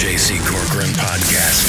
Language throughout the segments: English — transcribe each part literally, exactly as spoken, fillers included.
J C Corcoran Podcast.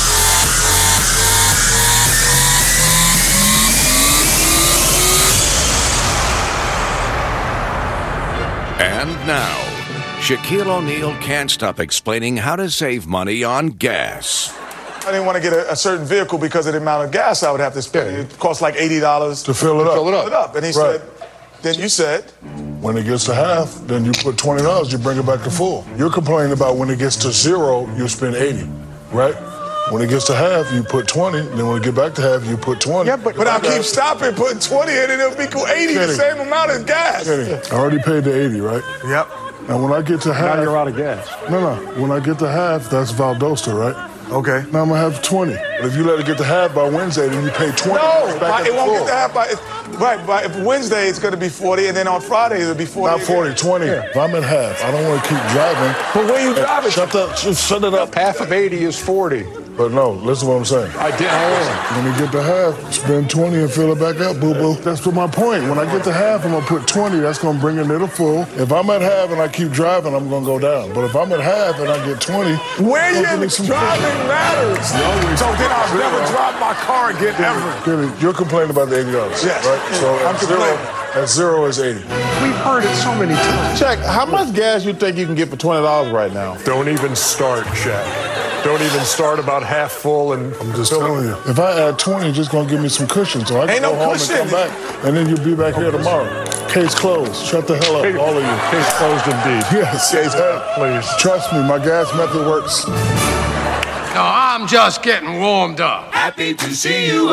And now, Shaquille O'Neal can't stop explaining how to save money on gas. I didn't want to get a, a certain vehicle because of the amount of gas I would have to spend. Yeah. It cost like eighty dollars to fill it up. Fill it up. Fill it up. And he right. said, then you said, when it gets to half, then you put twenty dollars, you bring it back to full. You're complaining about when it gets to zero, you spend eighty, right? When it gets to half, you put twenty. Then when it get back to half, you put twenty. Yeah, but, but I keep stopping, putting twenty in, and it'll equal eighty, Kenny, the same amount as gas. Kenny, I already paid the eighty, right? Yep. Now when I get to half, now you're out of gas. No, no. When I get to half, that's Valdosta, right? Okay. Now I'm gonna have twenty. But if you let it get to half by Wednesday, then you pay twenty. No, back it won't full. get to half by. Right, by if Wednesday it's gonna be forty, and then on Friday it'll be forty. Not forty, again. twenty. Yeah. If I'm at half, I don't want to keep driving. But where you driving? Shut up. Shut it up. Half of eighty is forty. But no, listen to what I'm saying. I did. I when you get to half, spend twenty and fill it back up, boo-boo. That's what my point. When I get to half, I'm gonna put twenty. That's gonna bring it to full. If I'm at half and I keep driving, I'm gonna go down. But if I'm at half and I get twenty, where you driving matters. No, so then I'll zero. never drive my car again ever. Kenny, you're complaining about the eighty dollars. Yes. Right? So I'm at zero, at zero is eighty. We've heard it so many times. Shaq, how much gas you think you can get for twenty dollars right now? Don't even start, Shaq. Don't even start about half full and I'm just telling you. If I add twenty, it's just gonna give me some cushion, so I can Ain't go no home cushion. and come back, and then you'll be back here tomorrow. Case closed. Shut the hell up, Case, all of you. Case closed indeed. Yes, case closed. Please. Trust me, my gas method works. No, I'm just getting warmed up. Happy to see you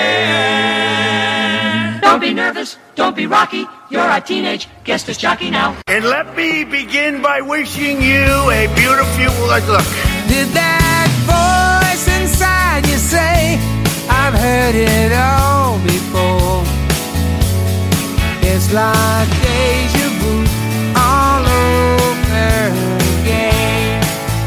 again. Don't be nervous. Don't be rocky. You're a teenage guest disc jockey now. And let me begin by wishing you a beautiful look. Did that voice inside you say, I've heard it all before? It's like deja vu all over again.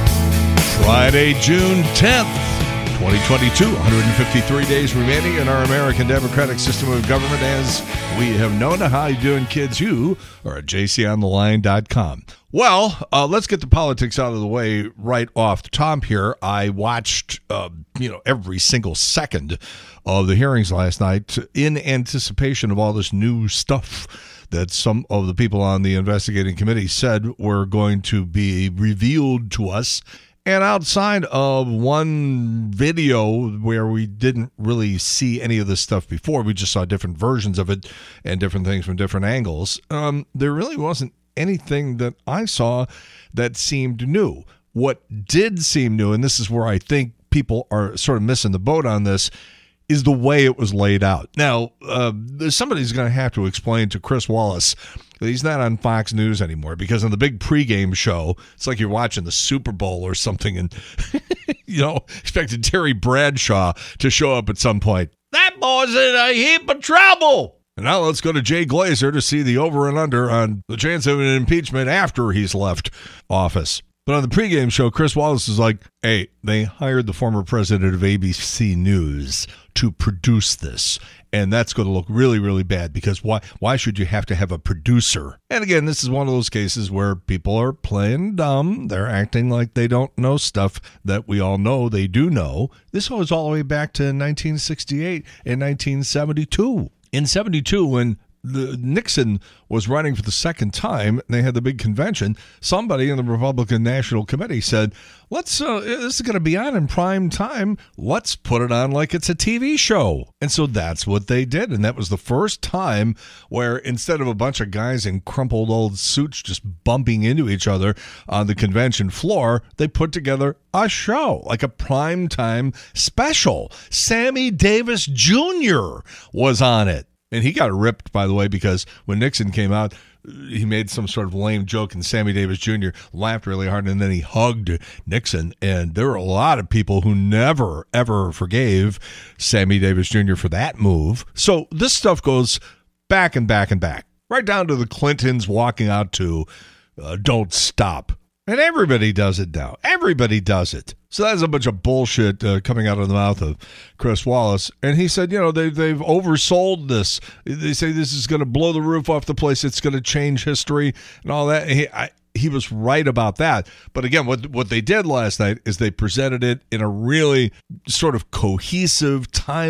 Friday, June tenth, twenty twenty-two, one hundred fifty-three days remaining in our American democratic system of government as we have known. How you doing, kids? You are at j c on the line dot com. Well, uh, let's get the politics out of the way right off the top here. I watched, uh, you know, every single second of the hearings last night in anticipation of all this new stuff that some of the people on the investigating committee said were going to be revealed to us. And outside of one video where we didn't really see any of this stuff before, we just saw different versions of it and different things from different angles, um, there really wasn't anything that I saw that seemed new. What did seem new, and this is where I think people are sort of missing the boat on this, is the way it was laid out. Now, uh, somebody's going to have to explain to Chris Wallace that he's not on Fox News anymore, because on the big pregame show, it's like you're watching the Super Bowl or something and, you know, expected Terry Bradshaw to show up at some point. That boy's in a heap of trouble. And now let's go to Jay Glazer to see the over and under on the chance of an impeachment after he's left office. But on the pregame show, Chris Wallace is like, hey, they hired the former president of A B C News to produce this. And that's going to look really, really bad, because why why should you have to have a producer? And again, this is one of those cases where people are playing dumb. They're acting like they don't know stuff that we all know they do know. This goes all the way back to nineteen sixty-eight and nineteen seventy-two. In seventy-two, when the Nixon was running for the second time, and they had the big convention, somebody in the Republican National Committee said, let's, uh, this is going to be on in prime time. Let's put it on like it's a T V show. And so that's what they did. And that was the first time where instead of a bunch of guys in crumpled old suits just bumping into each other on the convention floor, they put together a show, like a prime time special. Sammy Davis Junior was on it. And he got ripped, by the way, because when Nixon came out, he made some sort of lame joke, and Sammy Davis Junior laughed really hard, and then he hugged Nixon. And there were a lot of people who never, ever forgave Sammy Davis Junior for that move. So this stuff goes back and back and back, right down to the Clintons walking out to uh, Don't Stop. And everybody does it now. Everybody does it. So that's a bunch of bullshit uh, coming out of the mouth of Chris Wallace. And he said, you know, they, they've oversold this. They say this is going to blow the roof off the place. It's going to change history and all that. And he, I, he was right about that. But again, what what they did last night is they presented it in a really sort of cohesive,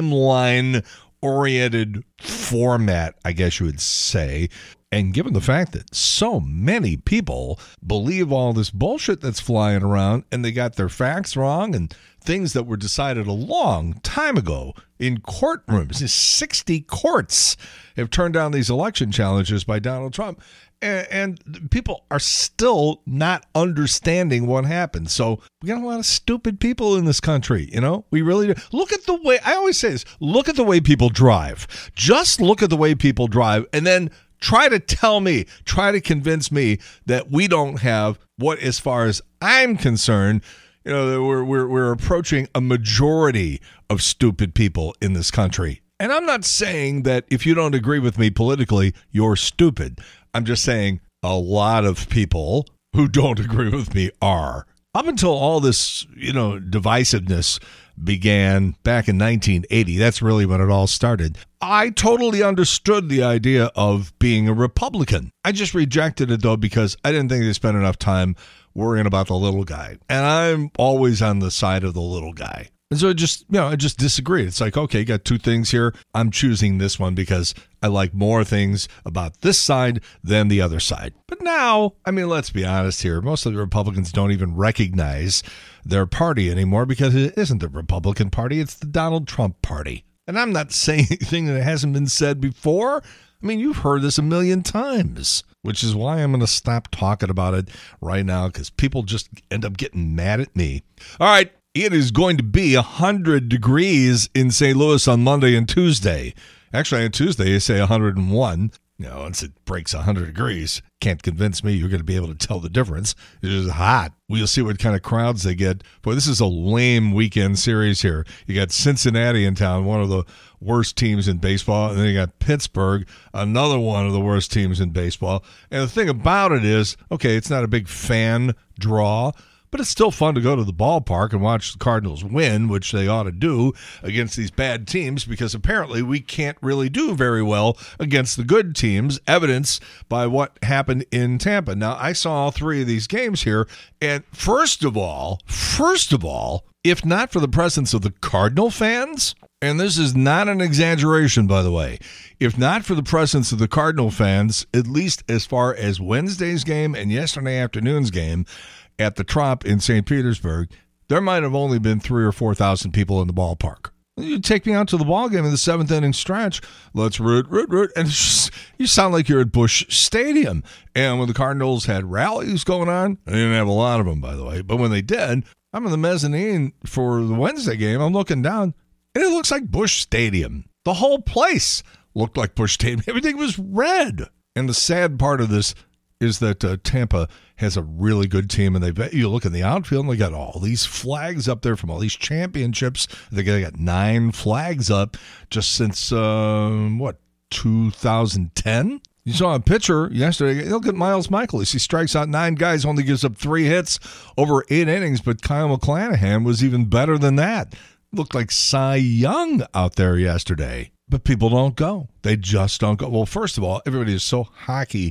timeline-oriented format, I guess you would say. And given the fact that so many people believe all this bullshit that's flying around and they got their facts wrong and things that were decided a long time ago in courtrooms, sixty courts have turned down these election challenges by Donald Trump. And, and people are still not understanding what happened. So we got a lot of stupid people in this country, you know? We really do. Look at the way, I always say this, look at the way people drive. Just look at the way people drive and then try to tell me, try to convince me that we don't have what, as far as I'm concerned, you know, we're we're we're approaching a majority of stupid people in this country. And I'm not saying that if you don't agree with me politically, you're stupid. I'm just saying a lot of people who don't agree with me are. Up until all this, you know, divisiveness began back in nineteen eighty, that's really when it all started, I totally understood the idea of being a Republican. I just rejected it, though, because I didn't think they spent enough time worrying about the little guy. And I'm always on the side of the little guy. And so I just, you know, I just disagreed. It's like, okay, you got two things here. I'm choosing this one because I like more things about this side than the other side. But now, I mean, let's be honest here. Most of the Republicans don't even recognize their party anymore because it isn't the Republican Party. It's the Donald Trump Party. And I'm not saying anything that hasn't been said before. I mean, you've heard this a million times, which is why I'm going to stop talking about it right now because people just end up getting mad at me. All right. It is going to be one hundred degrees in Saint Louis on Monday and Tuesday. Actually, on Tuesday, you say one hundred one. You know, once it breaks one hundred degrees, can't convince me you're going to be able to tell the difference. It is hot. We'll see what kind of crowds they get. Boy, this is a lame weekend series here. You got Cincinnati in town, one of the worst teams in baseball, and then you got Pittsburgh, another one of the worst teams in baseball. And the thing about it is, okay, it's not a big fan draw, but it's still fun to go to the ballpark and watch the Cardinals win, which they ought to do against these bad teams because apparently we can't really do very well against the good teams, evidenced by what happened in Tampa. Now, I saw all three of these games here, and first of all, first of all, if not for the presence of the Cardinal fans, and this is not an exaggeration, by the way, if not for the presence of the Cardinal fans, at least as far as Wednesday's game and yesterday afternoon's game, at the Trop in Saint Petersburg, there might have only been three or four thousand people in the ballpark. You take me out to the ball game in the seventh inning stretch. Let's root, root, root, and just, you sound like you're at Busch Stadium. And when the Cardinals had rallies going on, they didn't have a lot of them, by the way, but when they did, I'm in the mezzanine for the Wednesday game. I'm looking down, and it looks like Busch Stadium. The whole place looked like Busch Stadium. Everything was red. And the sad part of this is that uh, Tampa has a really good team, and they you look in the outfield, and they got all these flags up there from all these championships. They got, they got nine flags up just since, uh, what, two thousand ten? You saw a pitcher yesterday. Look at Miles Michaelis. He strikes out nine guys, only gives up three hits over eight innings, but Kyle McClanahan was even better than that. Looked like Cy Young out there yesterday. But people don't go. They just don't go. Well, first of all, everybody is so hockey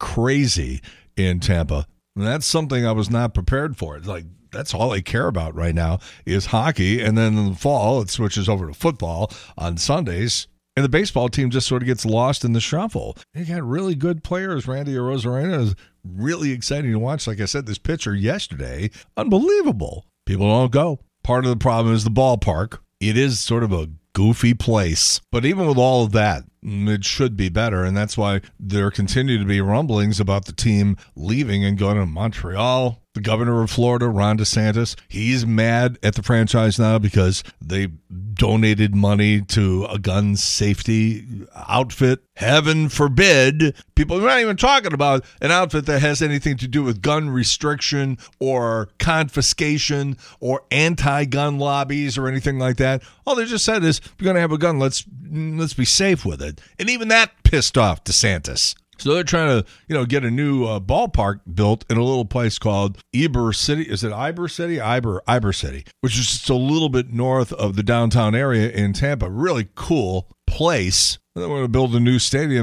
crazy in Tampa. And that's something I was not prepared for. It's like, that's all they care about right now is hockey. And then in the fall, it switches over to football on Sundays. And the baseball team just sort of gets lost in the shuffle. They got really good players. Randy Arozarena is really exciting to watch. Like I said, this pitcher yesterday, unbelievable. People don't go. Part of the problem is the ballpark. It is sort of a goofy place. But even with all of that, it should be better, and that's why there continue to be rumblings about the team leaving and going to Montreal. The governor of Florida, Ron DeSantis, he's mad at the franchise now because they donated money to a gun safety outfit. Heaven forbid. People are not even talking about an outfit that has anything to do with gun restriction or confiscation or anti-gun lobbies or anything like that. All they just said is, if you're going to have a gun, let's let's be safe with it. And even that pissed off DeSantis. So they're trying to, you know, get a new uh, ballpark built in a little place called Ybor City. Is it Ybor City? Ybor, Ybor City, which is just a little bit north of the downtown area in Tampa. Really cool place. They want to build a new stadium, and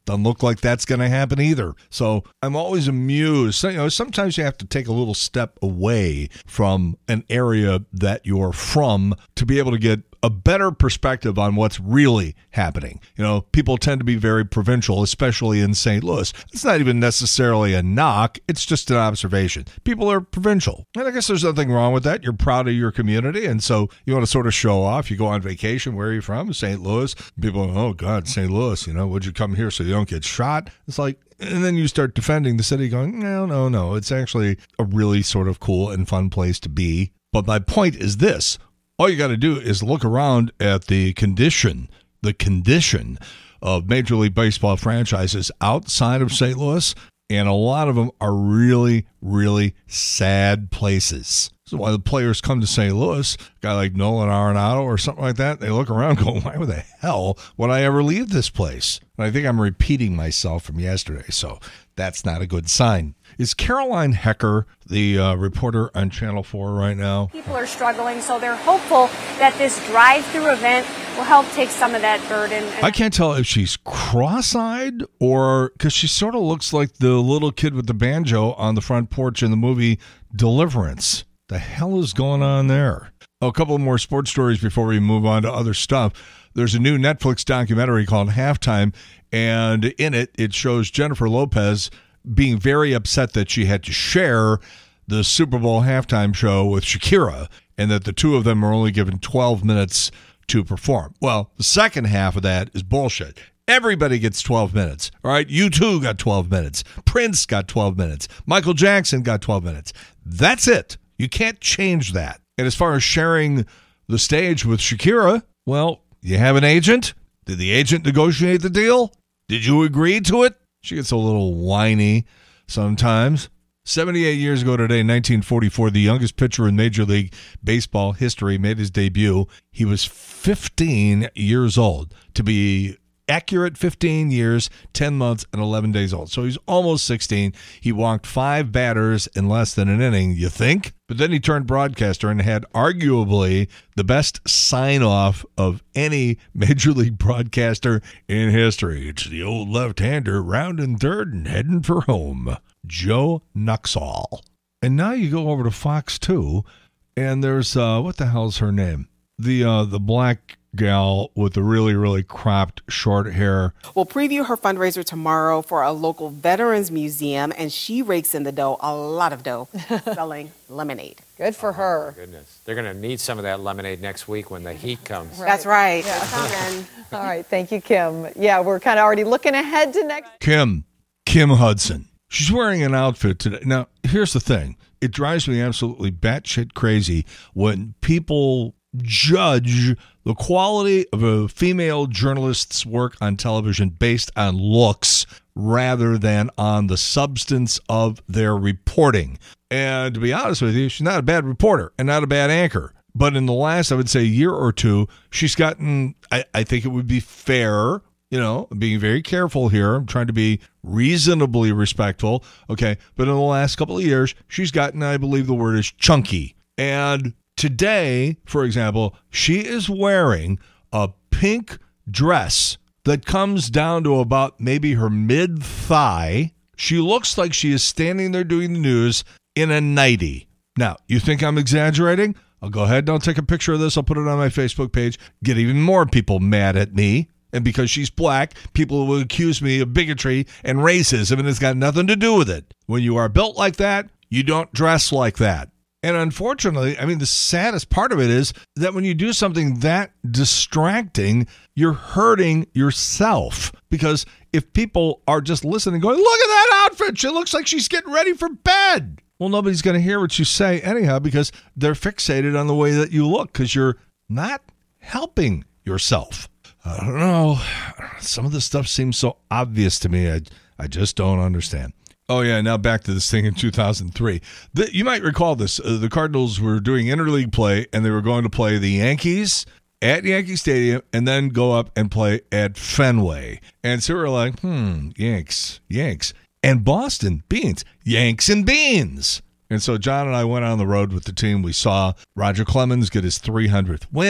Doesn't look like that's going to happen either. So I'm always amused. So, you know, sometimes you have to take a little step away from an area that you're from to be able to get a better perspective on what's really happening. You know, people tend to be very provincial, especially in Saint Louis. It's not even necessarily a knock. It's just an observation. People are provincial. And I guess there's nothing wrong with that. You're proud of your community. And so you want to sort of show off. You go on vacation. Where are you from? Saint Louis. People go, oh, God, Saint Louis. You know, would you come here so you don't get shot? It's like, and then you start defending the city going, no, no, no. It's actually a really sort of cool and fun place to be. But my point is this. All you got to do is look around at the condition, the condition of Major League Baseball franchises outside of Saint Louis, and a lot of them are really, really sad places. So why the players come to Saint Louis, a guy like Nolan Arenado or something like that, they look around and go, why the hell would I ever leave this place? And I think I'm repeating myself from yesterday, so that's not a good sign. Is Caroline Hecker the uh, reporter on Channel four right now? People are struggling, so they're hopeful that this drive-through event will help take some of that burden. I can't tell if she's cross-eyed or because she sort of looks like the little kid with the banjo on the front porch in the movie Deliverance. The hell is going on there? Oh, a couple more sports stories before we move on to other stuff. There's a new Netflix documentary called Halftime, and in it, it shows Jennifer Lopez being very upset that she had to share the Super Bowl halftime show with Shakira and that the two of them are only given twelve minutes to perform. Well, the second half of that is bullshit. Everybody gets twelve minutes, all right? U two got twelve minutes. Prince got twelve minutes. Michael Jackson got twelve minutes. That's it. You can't change that. And as far as sharing the stage with Shakira, well, you have an agent? Did the agent negotiate the deal? Did you agree to it? She gets a little whiny sometimes. seventy-eight years ago today, nineteen forty-four, the youngest pitcher in Major League Baseball history made his debut. He was fifteen years old. To be accurate, fifteen years, ten months, and eleven days old. So he's almost sixteen. He walked five batters in less than an inning, you think? But then he turned broadcaster and had arguably the best sign-off of any Major League broadcaster in history. It's the old left-hander rounding third and heading for home. Joe Nuxhall. And now you go over to Fox two, and there's, uh, what the hell's her name? The uh, the black gal with the really, really cropped short hair. We'll preview her fundraiser tomorrow for a local veterans museum, and she rakes in the dough, a lot of dough, selling lemonade. Good for her. Oh, goodness. They're going to need some of that lemonade next week when the heat comes. Right. That's right. Yeah. All right. Thank you, Kim. Yeah, we're kind of already looking ahead to next. Kim. Kim Hudson. She's wearing an outfit today. Now, here's the thing. It drives me absolutely batshit crazy when people judge the quality of a female journalist's work on television based on looks rather than on the substance of their reporting. And to be honest with you, she's not a bad reporter and not a bad anchor. But in the last, I would say, year or two, she's gotten, I, I think it would be fair, you know, being very careful here. I'm trying to be reasonably respectful. Okay. But in the last couple of years, she's gotten, I believe the word is chunky. And today, for example, she is wearing a pink dress that comes down to about maybe her mid-thigh. She looks like she is standing there doing the news in a nightie. Now, you think I'm exaggerating? I'll go ahead and I'll take a picture of this. I'll put it on my Facebook page. Get even more people mad at me. And because she's black, people will accuse me of bigotry and racism, and it's got nothing to do with it. When you are built like that, you don't dress like that. And unfortunately, I mean, the saddest part of it is that when you do something that distracting, you're hurting yourself. Because if people are just listening going, look at that outfit, she looks like she's getting ready for bed. Well, nobody's going to hear what you say anyhow because they're fixated on the way that you look because you're not helping yourself. I don't know. Some of this stuff seems so obvious to me. I, I just don't understand. Oh, yeah, now back to this thing in two thousand three. The, you might recall this. Uh, the Cardinals were doing interleague play, and they were going to play the Yankees at Yankee Stadium and then go up and play at Fenway. And so we were like, hmm, Yanks, Yanks. And Boston, Beans, Yanks and Beans. And so John and I went on the road with the team. We saw Roger Clemens get his three hundredth win.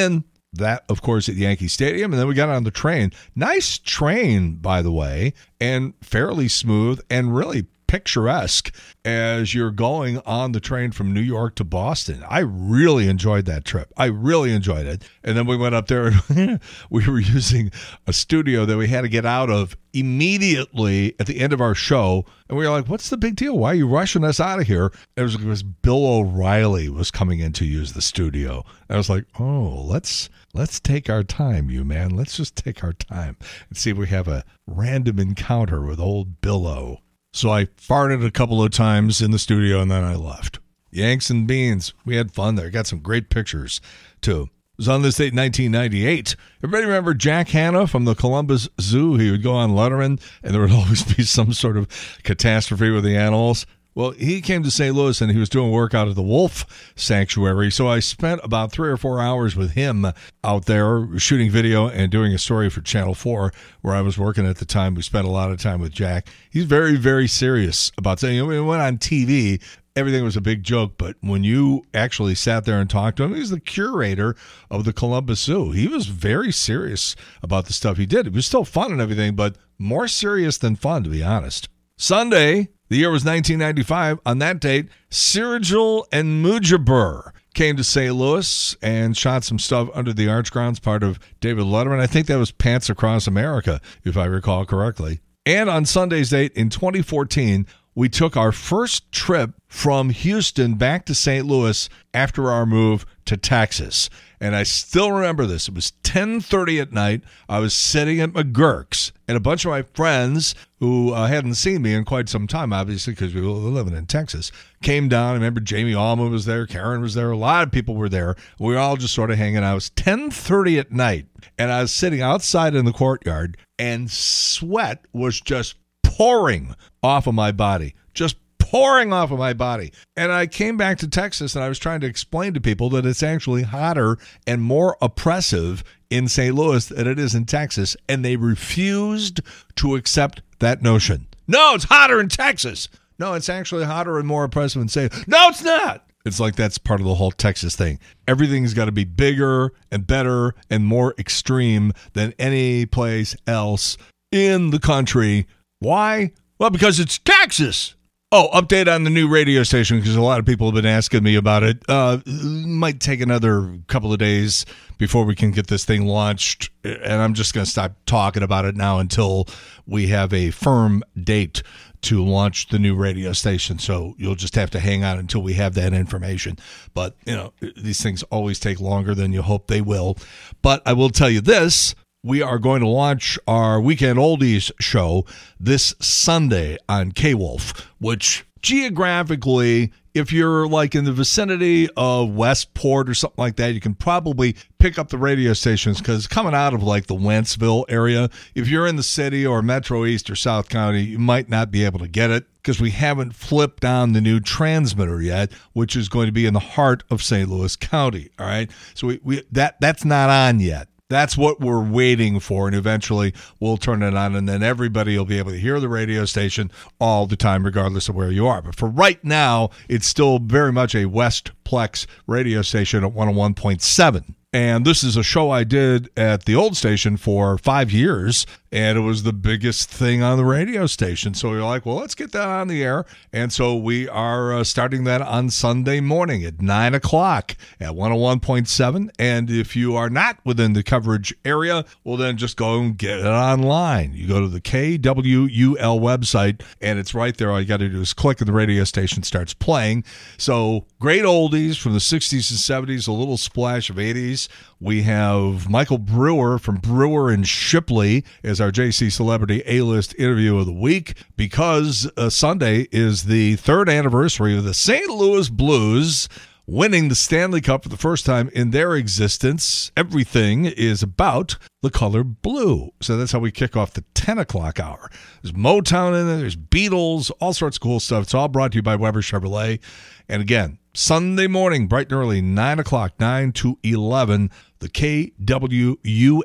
That, of course, at Yankee Stadium. And then we got on the train. Nice train, by the way, and fairly smooth and really picturesque as you're going on the train from New York to Boston. I really enjoyed that trip. I really enjoyed it. And then we went up there and we were using a studio that we had to get out of immediately at the end of our show. And we were like, what's the big deal? Why are you rushing us out of here? It was because Bill O'Reilly was coming in to use the studio. I was like, oh, let's let's take our time, you man. Let's just take our time and see if we have a random encounter with old Bill O. So I farted a couple of times in the studio, and then I left. Yanks and Beans. We had fun there. Got some great pictures, too. It was on this date in nineteen ninety-eight. Everybody remember Jack Hanna from the Columbus Zoo? He would go on Letterman, and there would always be some sort of catastrophe with the animals. Well, he came to Saint Louis, and he was doing work out at the Wolf Sanctuary, so I spent about three or four hours with him out there shooting video and doing a story for Channel four, where I was working at the time. We spent a lot of time with Jack. He's very, very serious about saying, when we went on T V, everything was a big joke, but when you actually sat there and talked to him, he's the curator of the Columbus Zoo. He was very serious about the stuff he did. It was still fun and everything, but more serious than fun, to be honest. Sunday, the year was nineteen ninety-five. On that date, Sirajul and Mujibur came to Saint Louis and shot some stuff under the Arch Grounds, part of David Letterman. I think that was Pants Across America, if I recall correctly. And on Sunday's date in twenty fourteen, we took our first trip from Houston back to Saint Louis after our move to Texas. And I still remember this. It was ten thirty at night. I was sitting at McGurk's, and a bunch of my friends who uh, hadn't seen me in quite some time, obviously, because we were living in Texas, came down. I remember Jamie Allman was there. Karen was there. A lot of people were there. We were all just sort of hanging out. It was ten thirty at night, and I was sitting outside in the courtyard, and sweat was just pouring off of my body. Just pouring off of my body. And I came back to Texas, and I was trying to explain to people that it's actually hotter and more oppressive in Saint Louis than it is in Texas, and they refused to accept that notion. No, it's hotter in Texas. No, it's actually hotter and more oppressive in Saint Louis. No, it's not. It's like that's part of the whole Texas thing. Everything's got to be bigger and better and more extreme than any place else in the country. Why? Well, because it's Texas. Oh, update on the new radio station, because a lot of people have been asking me about it. Uh, might take another couple of days before we can get this thing launched, and I'm just going to stop talking about it now until we have a firm date to launch the new radio station. So you'll just have to hang on until we have that information. But, you know, these things always take longer than you hope they will. But I will tell you this. We are going to launch our Weekend Oldies show this Sunday on K-Wolf, which geographically, if you're like in the vicinity of Westport or something like that, you can probably pick up the radio stations, because coming out of like the Wentzville area, if you're in the city or Metro East or South County, you might not be able to get it because we haven't flipped on the new transmitter yet, which is going to be in the heart of Saint Louis County. All right. So we, we that that's not on yet. That's what we're waiting for, and eventually we'll turn it on, and then everybody will be able to hear the radio station all the time, regardless of where you are. But for right now, it's still very much a Westplex radio station at one oh one point seven. And this is a show I did at the old station for five years, and it was the biggest thing on the radio station. So we were like, well, let's get that on the air. And so we are uh, starting that on Sunday morning at nine o'clock at one oh one point seven. And if you are not within the coverage area, well, then just go and get it online. You go to the K W U L website, and it's right there. All you got to do is click, and the radio station starts playing. So great oldies from the sixties and seventies, a little splash of eighties. We have Michael Brewer from Brewer and Shipley as our J C Celebrity A-List Interview of the Week, because uh, Sunday is the third anniversary of the Saint Louis Blues winning the Stanley Cup for the first time in their existence. Everything is about the color blue. So that's how we kick off the ten o'clock hour. There's Motown in there, there's Beatles, all sorts of cool stuff. It's all brought to you by Weber Chevrolet. And again, Sunday morning, bright and early, nine o'clock, nine to eleven, the K W U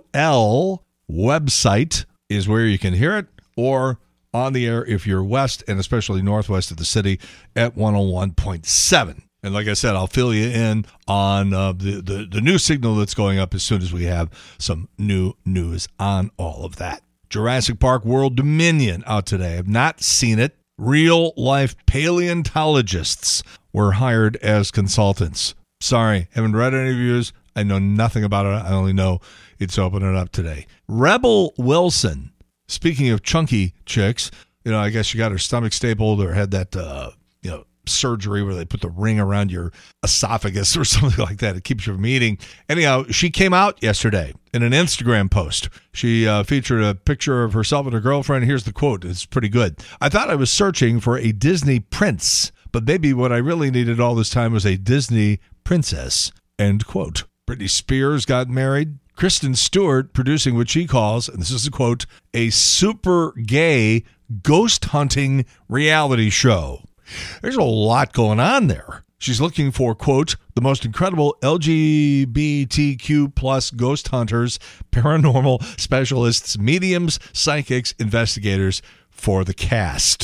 L website is where you can hear it, or on the air if you're west and especially northwest of the city at one oh one point seven. And like I said, I'll fill you in on uh, the, the, the new signal that's going up as soon as we have some new news on all of that. Jurassic Park World Dominion out today. I've not seen it. Real-life paleontologists were hired as consultants. Sorry, haven't read any reviews. I know nothing about it. I only know it's opening up today. Rebel Wilson, speaking of chunky chicks, you know, I guess she got her stomach stapled or had that, uh, you know, surgery where they put the ring around your esophagus or something like that. It keeps you from eating. Anyhow, she came out yesterday in an Instagram post. She uh, featured a picture of herself and her girlfriend. Here's the quote. It's pretty good. "I thought I was searching for a Disney prince, but maybe what I really needed all this time was a Disney princess." End quote. Britney Spears got married. Kristen Stewart producing what she calls, and this is a quote, "a super gay ghost hunting reality show." There's a lot going on there. She's looking for, quote, "the most incredible L G B T Q plus ghost hunters, paranormal specialists, mediums, psychics, investigators for the cast."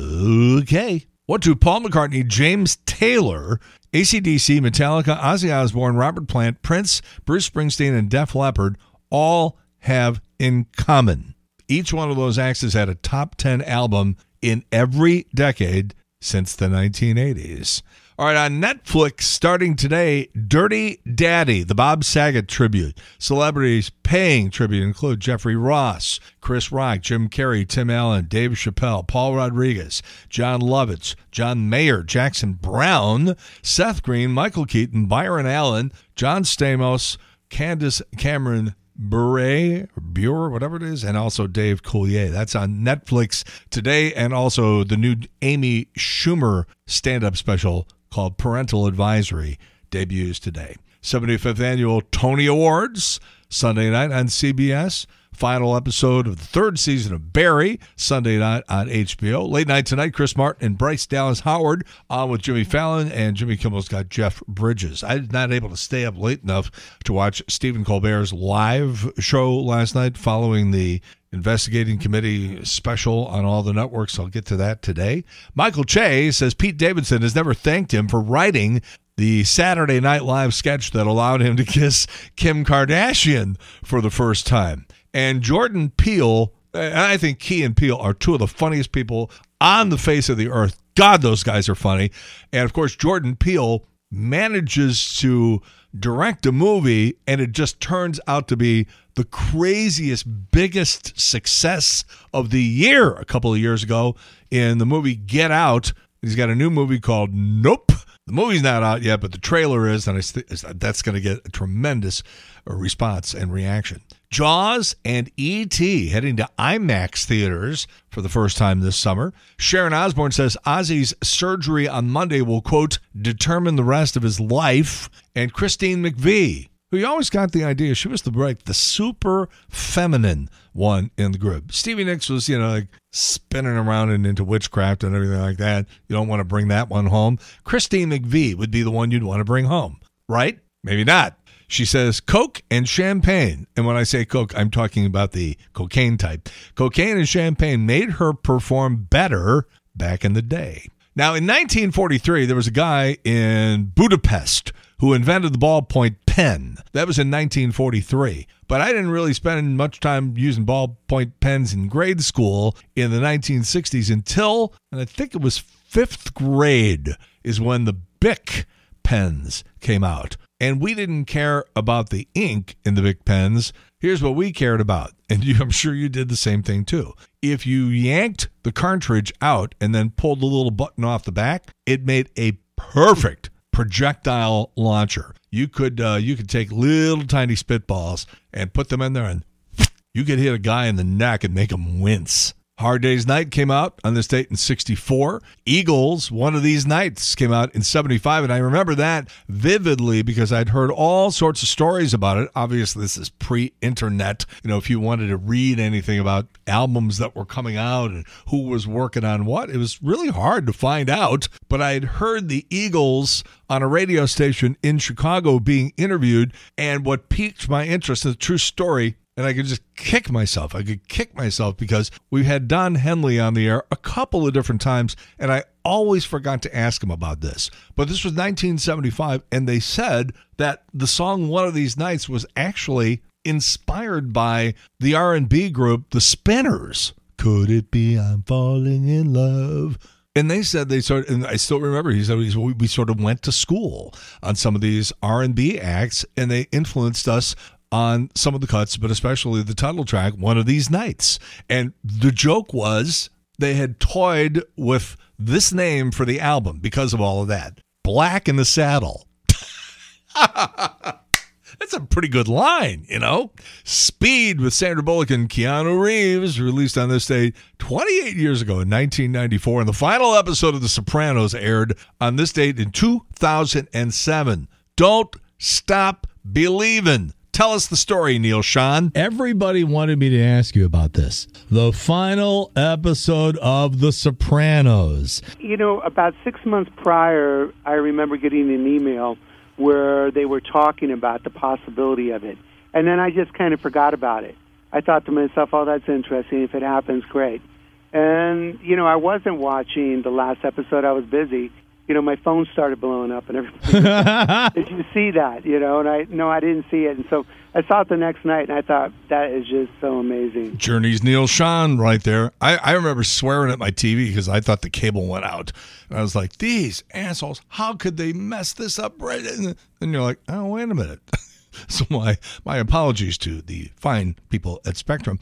Okay. What do Paul McCartney, James Taylor, A C D C, Metallica, Ozzy Osbourne, Robert Plant, Prince, Bruce Springsteen, and Def Leppard all have in common? Each one of those acts has had a top ten album in every decade since the nineteen eighties. All right, on Netflix, starting today, Dirty Daddy, the Bob Saget tribute. Celebrities paying tribute include Jeffrey Ross, Chris Rock, Jim Carrey, Tim Allen, Dave Chappelle, Paul Rodriguez, John Lovitz, John Mayer, Jackson Brown, Seth Green, Michael Keaton, Byron Allen, John Stamos, Candace Cameron Bure, Bure, whatever it is, and also Dave Coulier. That's on Netflix today, and also the new Amy Schumer stand-up special called Parental Advisory debuts today. seventy-fifth Annual Tony Awards, Sunday night on C B S. Final episode of the third season of Barry, Sunday night on H B O. Late night tonight, Chris Martin and Bryce Dallas Howard on with Jimmy Fallon, and Jimmy Kimmel's got Jeff Bridges. I was not able to stay up late enough to watch Stephen Colbert's live show last night following the investigating committee special on all the networks. I'll get to that today. Michael Che says Pete Davidson has never thanked him for writing the Saturday Night Live sketch that allowed him to kiss Kim Kardashian for the first time. And Jordan Peele, I think Key and Peele are two of the funniest people on the face of the earth. God, those guys are funny. And, of course, Jordan Peele manages to direct a movie, and it just turns out to be the craziest, biggest success of the year a couple of years ago in the movie Get Out. He's got a new movie called Nope. The movie's not out yet, but the trailer is, and I th- that's going to get a tremendous response and reaction. Jaws and E T heading to IMAX theaters for the first time this summer. Sharon Osbourne says Ozzy's surgery on Monday will, quote, determine the rest of his life. And Christine McVie, who you always got the idea she was the right, the super feminine one in the group. Stevie Nicks was, you know, like spinning around and into witchcraft and everything like that. You don't want to bring that one home. Christine McVie would be the one you'd want to bring home, right? Maybe not. She says Coke and champagne. And when I say Coke, I'm talking about the cocaine type. Cocaine and champagne made her perform better back in the day. Now, in nineteen forty-three, there was a guy in Budapest who invented the ballpoint pen. That was in nineteen forty-three. But I didn't really spend much time using ballpoint pens in grade school in the nineteen sixties until, and I think it was fifth grade, is when the Bic pens came out. And we didn't care about the ink in the Bic pens. Here's what we cared about, and you, I'm sure you did the same thing too. If you yanked the cartridge out and then pulled the little button off the back, it made a perfect projectile launcher. You could uh, you could take little tiny spitballs and put them in there, and you could hit a guy in the neck and make him wince. Hard Day's Night came out on this date in sixty-four. Eagles, One of These Nights, came out in seventy-five, and I remember that vividly because I'd heard all sorts of stories about it. Obviously, this is pre-internet. You know, if you wanted to read anything about albums that were coming out and who was working on what, it was really hard to find out. But I'd heard the Eagles on a radio station in Chicago being interviewed, and what piqued my interest, a true story, and I could just kick myself. I could kick myself because we've had Don Henley on the air a couple of different times, and I always forgot to ask him about this. But this was nineteen seventy-five, and they said that the song One of These Nights was actually inspired by the R and B group The Spinners. Could it be I'm falling in love? And they said they sort of, and I still remember, he said we sort of went to school on some of these R and B acts, and they influenced us on some of the cuts, but especially the title track, One of These Nights. And the joke was they had toyed with this name for the album because of all of that. Black in the Saddle. That's a pretty good line, you know? Speed with Sandra Bullock and Keanu Reeves, released on this date twenty-eight years ago in nineteen ninety-four. And the final episode of The Sopranos aired on this date in two thousand seven. Don't stop believing. Tell us the story, Neil Sean. Everybody wanted me to ask you about this. The final episode of The Sopranos. You know, about six months prior, I remember getting an email where they were talking about the possibility of it. And then I just kind of forgot about it. I thought to myself, oh, that's interesting. If it happens, great. And, you know, I wasn't watching the last episode. I was busy. You know, my phone started blowing up and everything. Did you see that? You know, and I, no, I didn't see it. And so I saw it the next night, and I thought, that is just so amazing. Journey's Neil Sean right there. I, I remember swearing at my T V because I thought the cable went out. And I was like, these assholes, how could they mess this up? Right? And then you're like, oh, wait a minute. So my, my apologies to the fine people at Spectrum,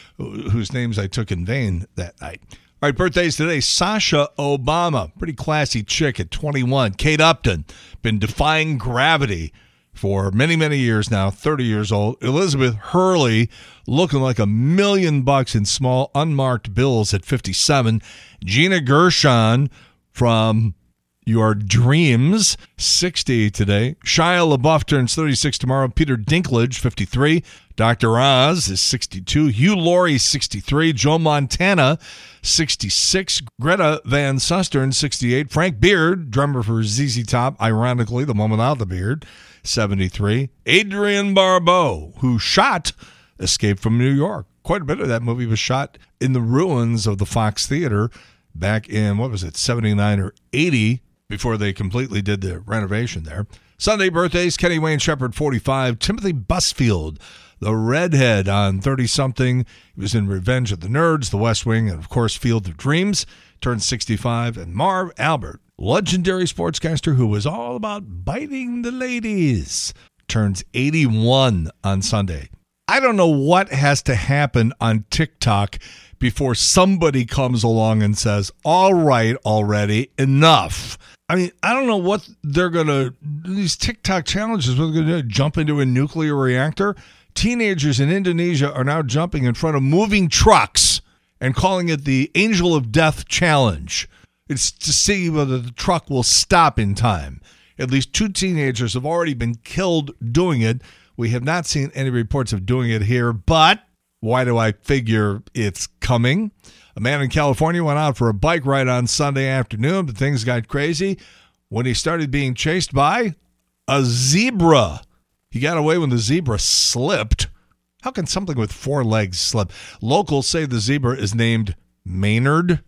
whose names I took in vain that night. All right, birthdays today. Sasha Obama, pretty classy chick at twenty-one. Kate Upton, been defying gravity for many, many years now, thirty years old. Elizabeth Hurley, looking like a million bucks in small unmarked bills at fifty-seven. Gina Gershon from Your Dreams, sixty today. Shia LaBeouf turns thirty-six tomorrow. Peter Dinklage, fifty-three. Doctor Oz is sixty-two. Hugh Laurie, sixty-three. Joe Montana, sixty-six. Greta Van Susteren, sixty-eight. Frank Beard, drummer for Z Z Top, ironically, the one without the beard, seventy-three. Adrienne Barbeau, who shot Escape from New York. Quite a bit of that movie was shot in the ruins of the Fox Theater back in, what was it, seventy-nine or eighty, before they completely did the renovation there. Sunday birthdays, Kenny Wayne Shepherd, forty-five. Timothy Busfield, the redhead on thirty-something. He was in Revenge of the Nerds, The West Wing, and, of course, Field of Dreams, turned sixty-five. And Marv Albert, legendary sportscaster who was all about biting the ladies, turns eighty-one on Sunday. I don't know what has to happen on TikTok before somebody comes along and says, all right, already, enough. I mean, I don't know what they're going to, these TikTok challenges, what they're going to do, jump into a nuclear reactor? Teenagers in Indonesia are now jumping in front of moving trucks and calling it the Angel of Death Challenge. It's to see whether the truck will stop in time. At least two teenagers have already been killed doing it. We have not seen any reports of doing it here, but why do I figure it's coming? A man in California went out for a bike ride on Sunday afternoon, but things got crazy when he started being chased by a zebra. He got away when the zebra slipped. How can something with four legs slip? Locals say the zebra is named Maynard.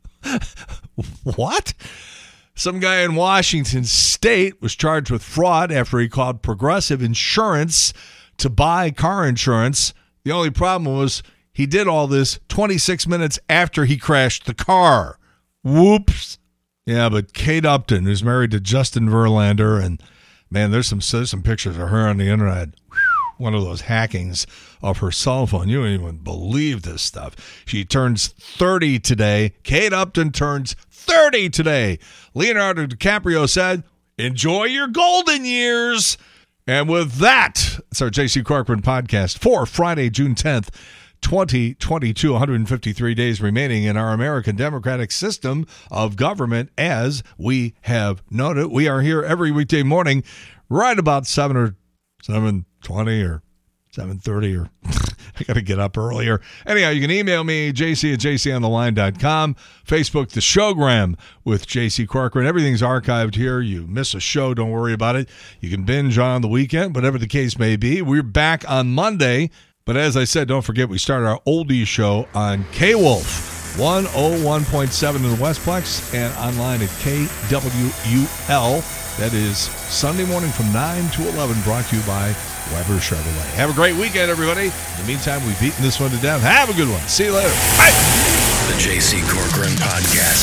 What? Some guy in Washington State was charged with fraud after he called Progressive Insurance to buy car insurance. The only problem was he did all this twenty-six minutes after he crashed the car. Whoops. Yeah, but Kate Upton, who's married to Justin Verlander, and man, there's some there's some pictures of her on the internet. One of those hackings of her cell phone. You don't even believe this stuff. She turns thirty today. Kate Upton turns thirty today. Leonardo DiCaprio said, enjoy your golden years. And with that, it's our J C Corcoran podcast for Friday, June tenth, twenty twenty-two. one hundred fifty-three days remaining in our American democratic system of government. As we have noted, we are here every weekday morning right about seven or seven twenty or seven thirty, or I got to get up earlier. Anyhow, you can email me, J C at j c on the line dot com. Facebook, The Showgram with J C Corcoran. Everything's archived here. You miss a show, don't worry about it. You can binge on the weekend, whatever the case may be. We're back on Monday But as I said, don't forget, we start our oldies show on K-Wolf, one oh one point seven in the Westplex, and online at K W U L. That is Sunday morning from nine to eleven, brought to you by Weber Chevrolet. Have a great weekend, everybody. In the meantime, we've beaten this one to death. Have a good one. See you later. Bye. The J C Corcoran Podcast.